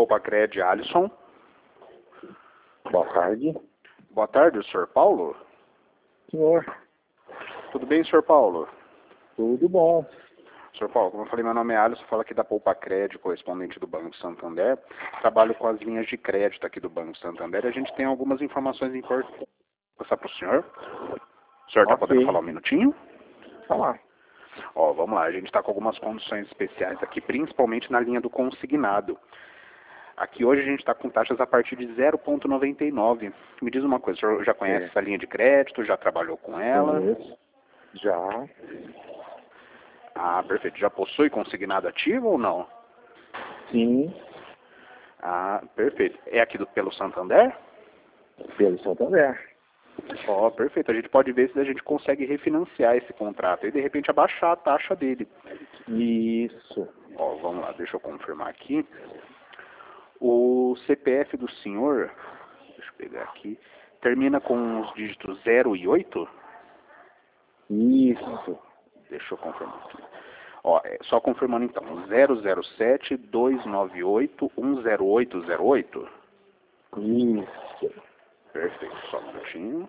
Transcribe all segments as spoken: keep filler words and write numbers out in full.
Poupa-Cred, Alisson. Boa tarde. Boa tarde, senhor Paulo. Senhor. Tudo bem, senhor Paulo? Tudo bom. senhor Paulo, como eu falei, meu nome é Alisson, falo aqui da Poupa-Cred, correspondente do Banco Santander. Trabalho com as linhas de crédito aqui do Banco Santander e a gente tem algumas informações importantes. Vou passar para o senhor. O senhor está Ok. podendo falar um minutinho? Falar. Ó, vamos lá, a gente está com algumas condições especiais aqui, principalmente na linha do consignado. Aqui hoje a gente está com taxas a partir de zero vírgula noventa e nove. Me diz uma coisa, o senhor já conhece É. essa linha de crédito, já trabalhou com ela? Conheço. Já. Ah, perfeito. Já possui consignado ativo ou não? Sim. Ah, perfeito. É aqui do, pelo Santander? Pelo Santander. Ó, perfeito. A gente pode ver se a gente consegue refinanciar esse contrato e de repente abaixar a taxa dele. Isso. Ó, vamos lá, deixa eu confirmar aqui. O C P F do senhor, deixa eu pegar aqui, termina com os dígitos zero e oito? Isso. Deixa eu confirmar aqui. Ó, é, só confirmando então, zero zero sete, dois nove oito, um zero oito zero oito? Isso. Perfeito, só um minutinho.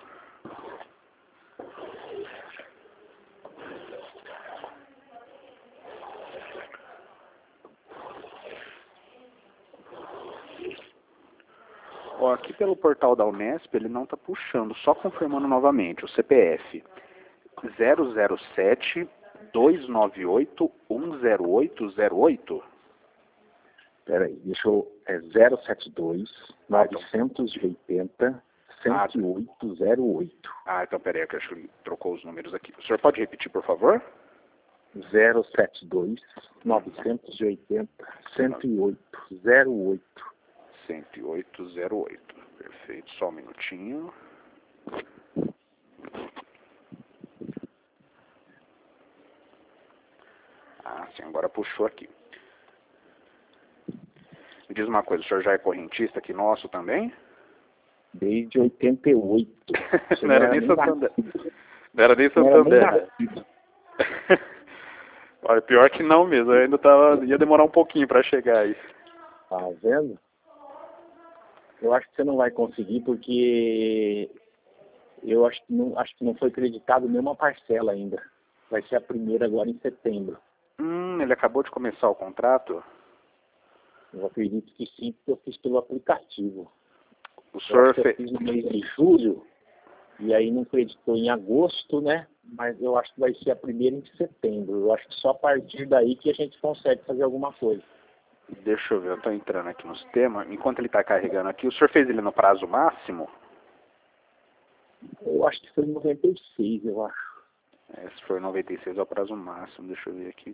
Ó, aqui pelo portal da Unesp ele não está puxando, só confirmando novamente, o C P F zero zero sete, dois nove oito, um zero oito zero oito? Peraí, deixa eu... É zero sete dois, novecentos e oitenta, cento e oito zero oito. Ah, então peraí, que eu acho que ele trocou os números aqui. O senhor pode repetir, por favor? zero sete dois, novecentos e oitenta, cento e oito zero oito. cento e oito zero oito. Perfeito, só um minutinho. Ah, sim, agora puxou aqui. Me diz uma coisa, o senhor já é correntista aqui nosso também? Desde oitenta e oito. Não era nem Santander. Não era nem Não era nem Santander. nascido. Olha, pior que não mesmo, eu ainda tava, ia demorar um pouquinho para chegar aí. Tá vendo? Eu acho que você não vai conseguir porque eu acho que não, acho que não foi acreditado nenhuma parcela ainda. Vai ser a primeira agora em setembro. Hum, ele acabou de começar o contrato? Eu acredito que sim, porque eu fiz pelo aplicativo. O Eu senhor acho que eu fez... fiz no mês de julho e aí não acreditou em agosto, né? Mas eu acho que vai ser a primeira em setembro. Eu acho que só a partir daí que a gente consegue fazer alguma coisa. Deixa eu ver, eu tô entrando aqui no sistema. Enquanto ele está carregando aqui, o senhor fez ele no prazo máximo? Eu acho que foi em noventa e seis, eu acho. É, se for noventa e seis é o prazo máximo, deixa eu ver aqui.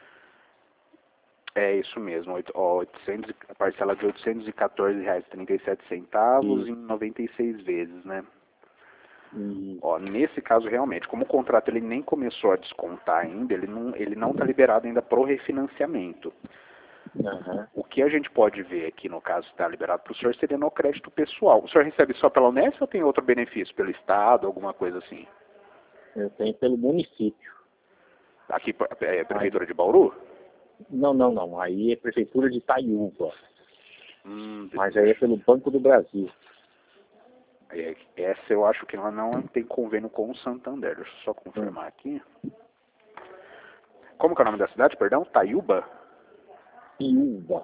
É isso mesmo, oito- ó, oitocentos, a parcela de oitocentos e quatorze reais e trinta e sete centavos E, em noventa e seis vezes, né? e, Ó, nesse caso realmente, como o contrato ele nem começou a descontar ainda, ele não ele não está liberado ainda para o refinanciamento. uhum. O que a gente pode ver aqui no caso está liberado para o senhor seria no crédito pessoal. O senhor recebe só pela Unesp ou tem outro benefício pelo Estado, alguma coisa assim? Eu tenho pelo município. Aqui é Prefeitura de Bauru? Não, não, não. Aí é Prefeitura de Itaiúva. Hum, Mas aí é pelo Banco do Brasil. é, essa eu acho que ela não tem convênio com o Santander. Deixa eu só confirmar Hum. aqui. Como que é o nome da cidade, perdão? Taiúba? Itaiúva.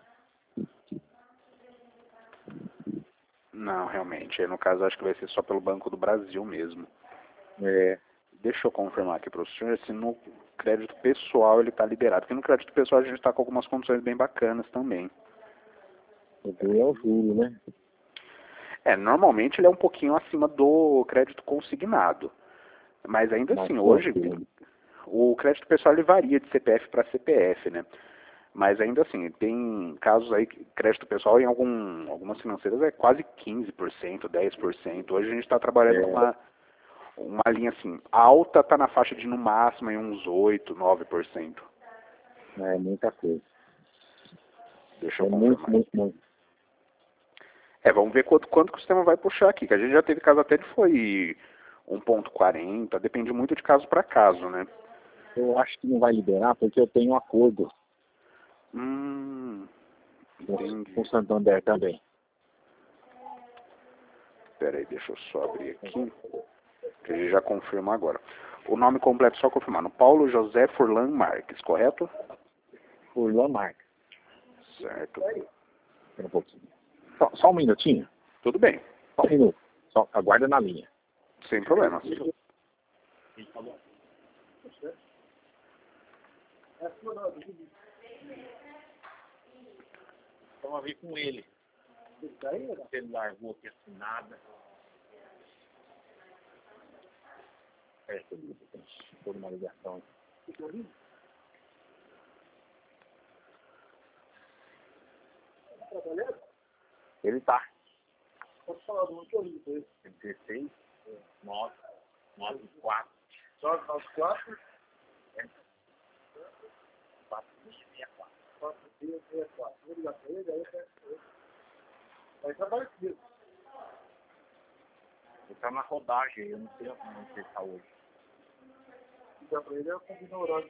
Não, realmente. No caso, acho que vai ser só pelo Banco do Brasil mesmo. É. Deixa eu confirmar aqui para o senhor se no crédito pessoal ele está liberado. Porque no crédito pessoal a gente está com algumas condições bem bacanas também. O duro é o juro, né? É, normalmente ele é um pouquinho acima do crédito consignado. Mas ainda Mas assim, hoje, quanto? o crédito pessoal ele varia de C P F para C P F, né? Mas ainda assim, tem casos aí que crédito pessoal em algum, algumas financeiras é quase quinze por cento, dez por cento. Hoje a gente está trabalhando É, com uma, uma linha assim, alta está na faixa de no máximo em uns oito, nove por cento. é muita coisa. Deixa É eu muito, confirmar. muito, muito. É, vamos ver quanto, quanto que o sistema vai puxar aqui, que a gente já teve caso até de foi um ponto quarenta, depende muito de caso para caso, né? Eu acho que não vai liberar porque eu tenho um acordo. Hum, Entendi. Com o Santander também. Espera aí, deixa eu só abrir aqui. Que a gente já confirma agora. O nome completo só confirmando. Paulo José Furlan Marques, correto? Furlan Marques. Certo. Espera um pouquinho. Só, só um minutinho. Tudo bem. Só um minuto. Só aguarda na linha. Sem problema. Vamos ver com ele. Se ele largou aqui assim nada. É, toda uma ligação. Ele tá. Pode falar do que eu li dele. dezesseis, nove, nove, quatro. nove, nove, quatro? É. quatro, seis, quatro. quatro, seis, quatro. Vou ligar pra ele, aí vai trabalhar comigo. Ele tá na rodagem, eu não sei onde ele tá hoje. Ligar pra ele, eu combino o horário.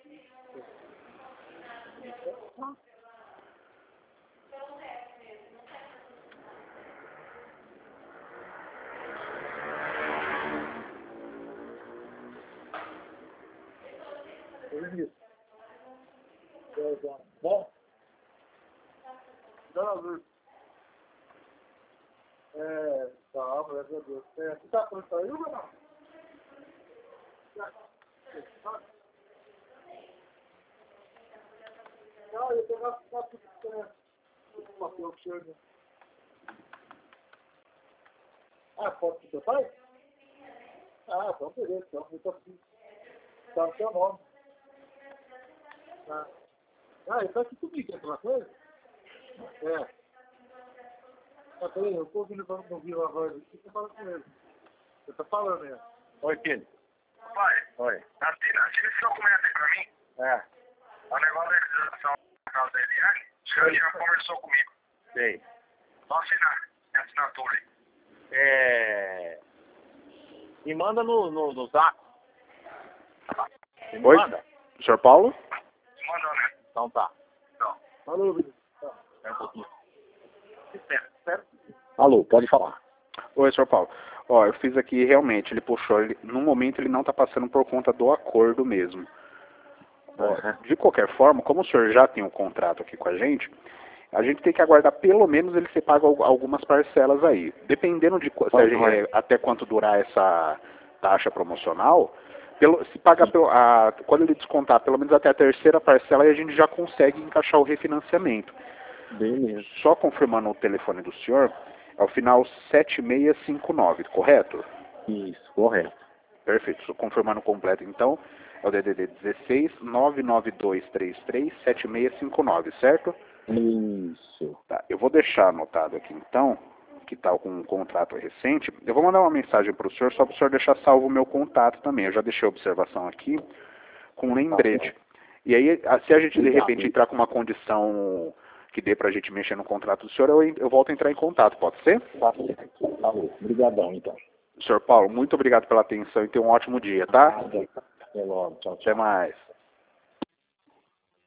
Bom, não, é, tá, graças a Deus. É, você tá pronto aí ou não? Não, eu pegar tudo que o papel chega. Ah, foto do seu pai? Ah, então beleza, então, eu tô aqui. Tá no seu nome. Ah. Ah, ele tá aqui comigo, quer falar com ele? É. Ah, peraí, eu tô ouvindo pra não ouvir a voz aqui, você fala com ele. Você tá falando mesmo. Oi, filho. Pai, Oi. assina, assina esse documento aí pra mim. É. O negócio da realização da casa da Eliane, o senhor já conversou comigo. Sei. Só assinar, tem assinatura aí. É... Me manda no, no, no zap. Você me Oi? manda? senhor Paulo? Manda, né? Então tá. Então. Alô, Vitor. Espera um pouquinho. Espera, espera. Alô, pode falar. Oi, senhor Paulo. Ó, eu fiz aqui, realmente, ele puxou, ele, no momento ele não está passando por conta do acordo mesmo. Ó, Uhum. de qualquer forma, como o senhor já tem um contrato aqui com a gente, a gente tem que aguardar pelo menos ele ser pago al- algumas parcelas aí. Dependendo de qu- se a gente- é, até quanto durar essa taxa promocional, pelo, se pagar pelo, a, quando ele descontar pelo menos até a terceira parcela, aí a gente já consegue encaixar o refinanciamento. Beleza. Só confirmando o telefone do senhor, é o final sete seis cinco nove, correto? Isso, correto. Perfeito. Só confirmando o completo, então, é o D D D dezesseis, nove nove dois três três, sete seis cinco nove, certo? Isso. Tá, eu vou deixar anotado aqui, então, que está com um contrato recente. Eu vou mandar uma mensagem para o senhor, só para o senhor deixar salvo o meu contato também. Eu já deixei a observação aqui com um lembrete. E aí, a- se a gente, de Obrigado. repente, entrar com uma condição que dê para a gente mexer no contrato do senhor, eu, en- eu volto a entrar em contato, pode ser? Tá certo. Falou. Obrigadão, então. senhor Paulo, muito obrigado pela atenção e tenha um ótimo dia, tá? Até logo. Tchau, tchau. Até mais.